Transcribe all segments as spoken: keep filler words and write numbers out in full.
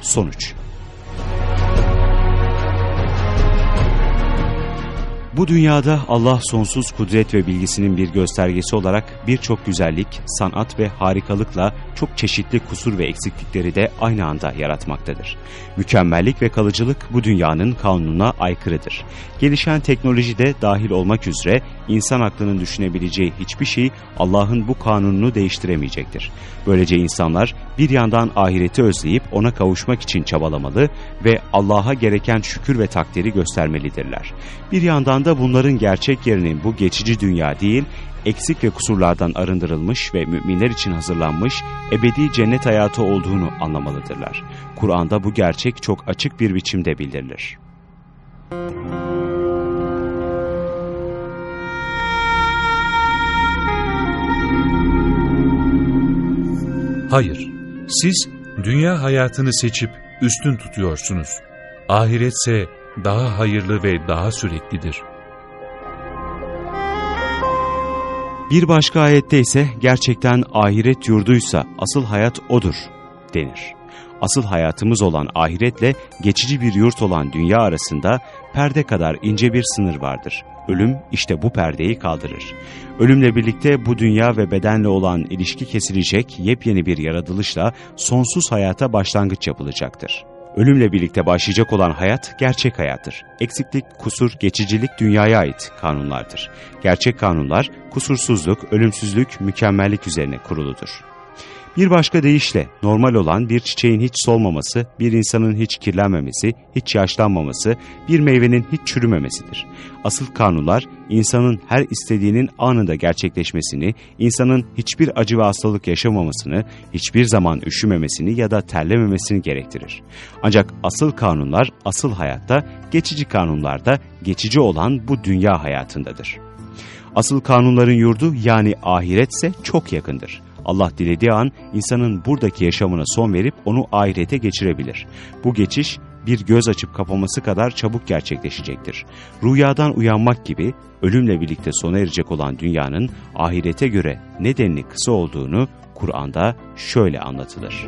Sonuç. Bu dünyada Allah sonsuz kudret ve bilgisinin bir göstergesi olarak birçok güzellik, sanat ve harikalıkla çok çeşitli kusur ve eksiklikleri de aynı anda yaratmaktadır. Mükemmellik ve kalıcılık bu dünyanın kanununa aykırıdır. Gelişen teknoloji de dahil olmak üzere insan aklının düşünebileceği hiçbir şey Allah'ın bu kanununu değiştiremeyecektir. Böylece insanlar bir yandan ahireti özleyip ona kavuşmak için çabalamalı ve Allah'a gereken şükür ve takdiri göstermelidirler. Bir yandan da bunların gerçek yerinin bu geçici dünya değil, eksik ve kusurlardan arındırılmış ve müminler için hazırlanmış ebedi cennet hayatı olduğunu anlamalıdırlar. Kur'an'da bu gerçek çok açık bir biçimde bildirilir. Hayır, siz dünya hayatını seçip üstün tutuyorsunuz. Ahiretse daha hayırlı ve daha süreklidir. Bir başka ayette ise gerçekten ahiret yurduysa asıl hayat odur denir. Asıl hayatımız olan ahiretle geçici bir yurt olan dünya arasında perde kadar ince bir sınır vardır. Ölüm işte bu perdeyi kaldırır. Ölümle birlikte bu dünya ve bedenle olan ilişki kesilecek, yepyeni bir yaratılışla sonsuz hayata başlangıç yapılacaktır. Ölümle birlikte başlayacak olan hayat gerçek hayattır. Eksiklik, kusur, geçicilik dünyaya ait kanunlardır. Gerçek kanunlar kusursuzluk, ölümsüzlük, mükemmellik üzerine kuruludur. Bir başka deyişle normal olan bir çiçeğin hiç solmaması, bir insanın hiç kirlenmemesi, hiç yaşlanmaması, bir meyvenin hiç çürümemesidir. Asıl kanunlar insanın her istediğinin anında gerçekleşmesini, insanın hiçbir acı ve hastalık yaşamamasını, hiçbir zaman üşümemesini ya da terlememesini gerektirir. Ancak asıl kanunlar asıl hayatta, geçici kanunlarda geçici olan bu dünya hayatındadır. Asıl kanunların yurdu yani ahiretse çok yakındır. Allah dilediği an insanın buradaki yaşamına son verip onu ahirete geçirebilir. Bu geçiş bir göz açıp kapaması kadar çabuk gerçekleşecektir. Rüyadan uyanmak gibi ölümle birlikte sona erecek olan dünyanın ahirete göre nedenli kısa olduğunu Kur'an'da şöyle anlatılır.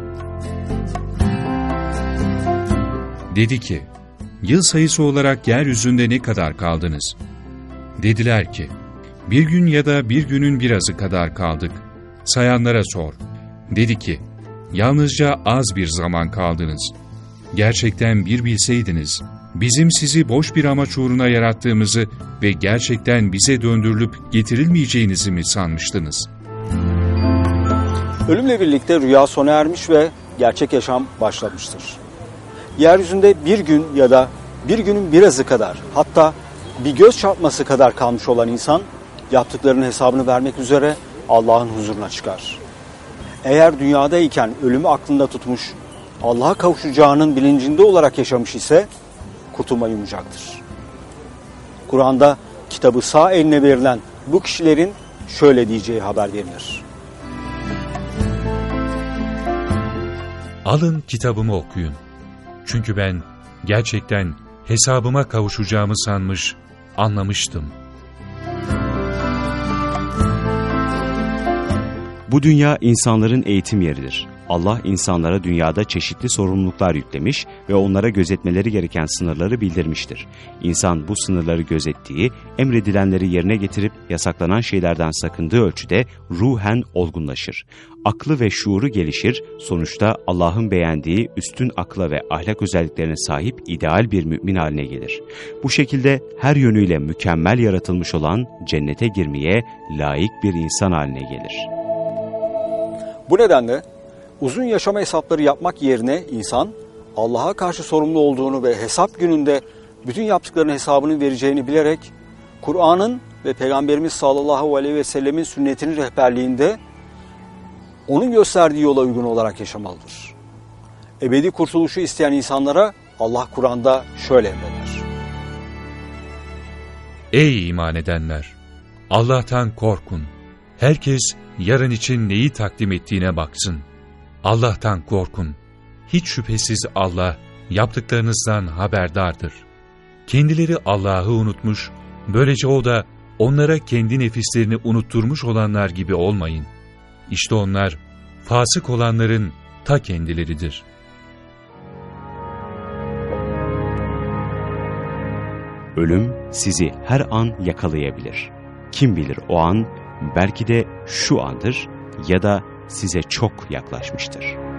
Dedi ki, yıl sayısı olarak yeryüzünde ne kadar kaldınız? Dediler ki, bir gün ya da bir günün birazı kadar kaldık. Sayanlara sor. Dedi ki, yalnızca az bir zaman kaldınız. Gerçekten bir bilseydiniz, bizim sizi boş bir amaç uğruna yarattığımızı ve gerçekten bize döndürülüp getirilmeyeceğinizi mi sanmıştınız? Ölümle birlikte rüya sona ermiş ve gerçek yaşam başlamıştır. Yeryüzünde bir gün ya da bir günün birazı kadar, hatta bir göz çarpması kadar kalmış olan insan, yaptıklarının hesabını vermek üzere Allah'ın huzuruna çıkar. Eğer dünyadayken ölümü aklında tutmuş, Allah'a kavuşacağının bilincinde olarak yaşamış ise kurtulma yumacaktır. Kur'an'da kitabı sağ eline verilen bu kişilerin şöyle diyeceği haber verilir. Alın kitabımı okuyun. Çünkü ben gerçekten hesabıma kavuşacağımı sanmış, anlamıştım. Bu dünya insanların eğitim yeridir. Allah insanlara dünyada çeşitli sorumluluklar yüklemiş ve onlara gözetmeleri gereken sınırları bildirmiştir. İnsan bu sınırları gözettiği, emredilenleri yerine getirip yasaklanan şeylerden sakındığı ölçüde ruhen olgunlaşır. Aklı ve şuuru gelişir, sonuçta Allah'ın beğendiği üstün akla ve ahlak özelliklerine sahip ideal bir mümin haline gelir. Bu şekilde her yönüyle mükemmel yaratılmış olan cennete girmeye layık bir insan haline gelir. Bu nedenle uzun yaşama hesapları yapmak yerine insan Allah'a karşı sorumlu olduğunu ve hesap gününde bütün yaptıklarının hesabını vereceğini bilerek Kur'an'ın ve Peygamberimiz sallallahu aleyhi ve sellemin sünnetinin rehberliğinde onun gösterdiği yola uygun olarak yaşamalıdır. Ebedi kurtuluşu isteyen insanlara Allah Kur'an'da şöyle emreder. Ey iman edenler! Allah'tan korkun. Herkes yarın için neyi takdim ettiğine baksın. Allah'tan korkun. Hiç şüphesiz Allah yaptıklarınızdan haberdardır. Kendileri Allah'ı unutmuş, böylece O da onlara kendi nefislerini unutturmuş olanlar gibi olmayın. İşte onlar fasık olanların ta kendileridir. Ölüm sizi her an yakalayabilir. Kim bilir o an belki de şu andır ya da size çok yaklaşmıştır.